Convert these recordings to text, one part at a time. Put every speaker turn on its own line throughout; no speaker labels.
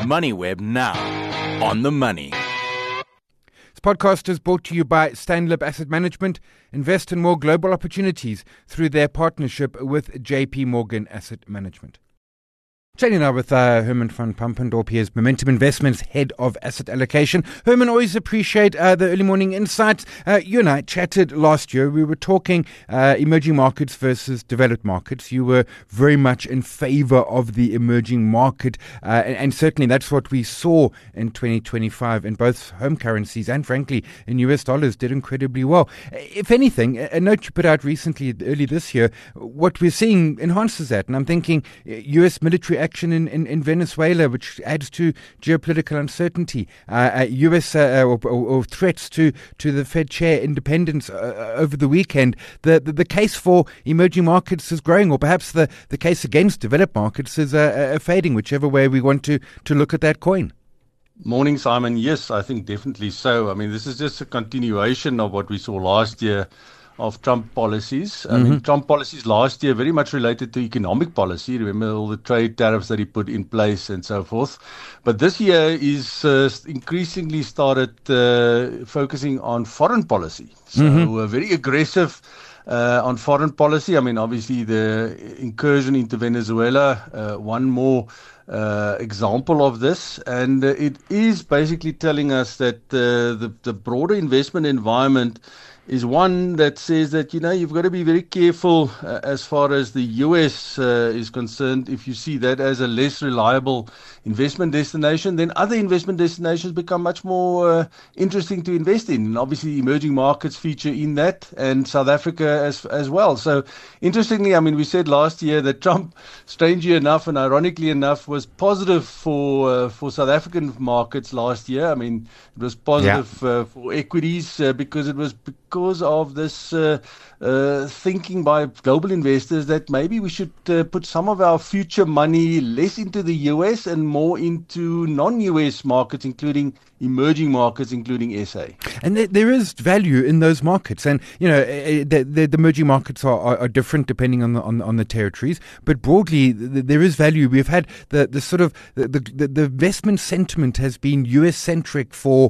MoneyWeb now on the money.
This podcast is brought to you by Stanlib Asset Management. Invest in more global opportunities through their partnership with JP Morgan Asset Management. Chatting now with Herman van Pampendorp. He is Momentum Investments Head of Asset Allocation. Herman, always appreciate the early morning insights. You and I chatted last year. We were talking emerging markets versus developed markets. You were very much in favor of the emerging market, and certainly that's what we saw in 2025 in both home currencies and, frankly, in US dollars did incredibly well. If anything, a note you put out recently, early this year, what we're seeing enhances that. And I'm thinking US military action in Venezuela, which adds to geopolitical uncertainty, US or threats to the Fed chair independence over the weekend. The case for emerging markets is growing, or perhaps the case against developed markets is fading, whichever way we want to look at that coin.
Morning, Simon. Yes, I think definitely so. I mean, this is just a continuation of what we saw last year of Trump policies. I mean, Trump policies last year very much related to economic policy. Remember all the trade tariffs that he put in place and so forth. But this year is increasingly started focusing on foreign policy. So very aggressive on foreign policy. I mean, obviously the incursion into Venezuela, one more example of this, and it is basically telling us that the broader investment environment is one that says that, you've got to be very careful as far as the US is concerned. If you see that as a less reliable investment destination, then other investment destinations become much more interesting to invest in. And obviously, emerging markets feature in that, and South Africa as well. So, interestingly, I mean, we said last year that Trump, strangely enough and ironically enough, was positive for South African markets last year. I mean, it was positive for equities because it was because of this thinking by global investors that maybe we should put some of our future money less into the US and more into non-US markets, including emerging markets, including SA.
And there is value in those markets. And, the emerging markets are different depending on the territories. But broadly, there is value. We've had the investment sentiment has been US-centric for,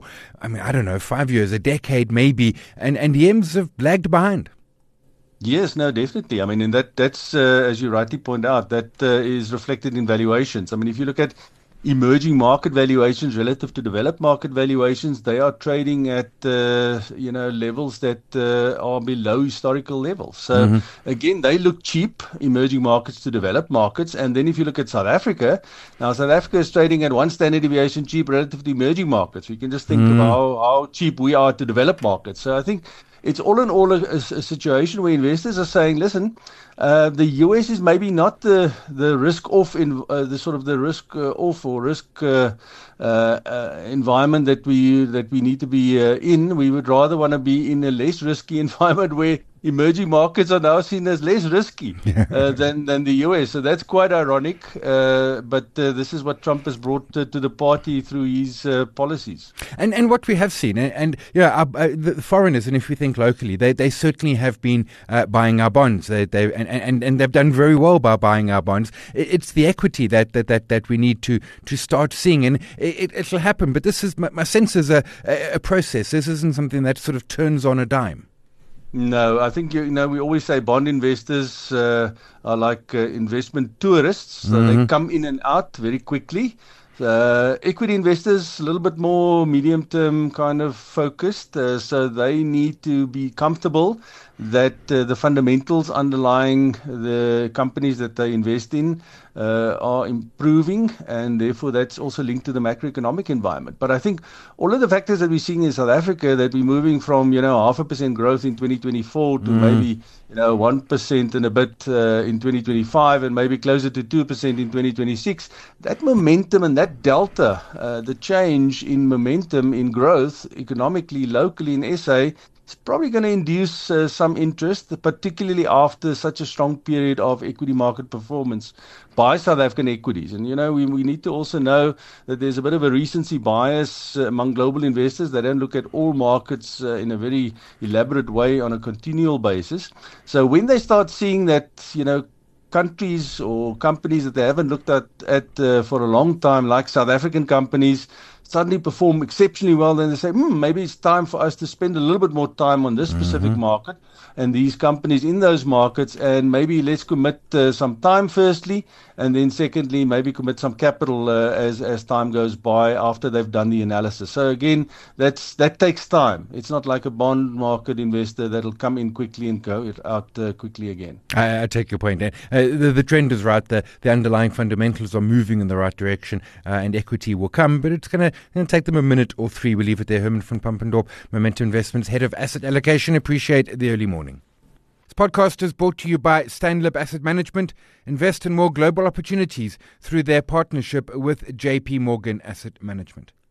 5 years, a decade maybe. And the EMs have lagged behind.
Yes, no, definitely. I mean, and that's as you rightly point out, that is reflected in valuations. I mean, if you look at emerging market valuations relative to developed market valuations, they are trading at levels that are below historical levels. So again, they look cheap, emerging markets to developed markets. And then if you look at South Africa, now South Africa is trading at one standard deviation cheap relative to emerging markets. You can just think of how cheap we are to developed markets. So I think it's all in all a situation where investors are saying, listen, the US is maybe not the risk off in the sort of the risk off or risk environment that we need to be in. We would rather want to be in a less risky environment where emerging markets are now seen as less risky than the US. So that's quite ironic. But this is what Trump has brought to the party through his policies.
And what we have seen, the foreigners, and if we think locally, they certainly have been buying our bonds. And they've done very well by buying our bonds. It's the equity that we need to start seeing, and it'll happen. But this is my sense is a process. This isn't something that sort of turns on a dime.
No, I think, we always say bond investors are like investment tourists. So they come in and out very quickly. Equity investors, a little bit more medium-term kind of focused. So they need to be comfortable that the fundamentals underlying the companies that they invest in are improving, and therefore that's also linked to the macroeconomic environment. But I think all of the factors that we're seeing in South Africa, that we're moving from 0.5% growth in 2024 to maybe 1% and a bit in 2025, and maybe closer to 2% in 2026. That momentum and that delta, the change in momentum in growth economically, locally in SA, it's probably going to induce some interest, particularly after such a strong period of equity market performance by South African equities. And, we need to also know that there's a bit of a recency bias among global investors. They don't look at all markets in a very elaborate way on a continual basis. So when they start seeing that, countries or companies that they haven't looked at for a long time, like South African companies, suddenly perform exceptionally well, then they say, maybe it's time for us to spend a little bit more time on this specific market and these companies in those markets, and maybe let's commit some time firstly, and then secondly, maybe commit some capital as time goes by after they've done the analysis. So again, that takes time. It's not like a bond market investor that'll come in quickly and go out quickly again.
I take your point. The trend is right. The underlying fundamentals are moving in the right direction, and equity will come, but it's going to take them a minute or three. We'll leave it there. Herman van Pampendorp, Momentum Investments, Head of Asset Allocation. Appreciate the early morning. This podcast is brought to you by Stanlib Asset Management. Invest in more global opportunities through their partnership with JP Morgan Asset Management.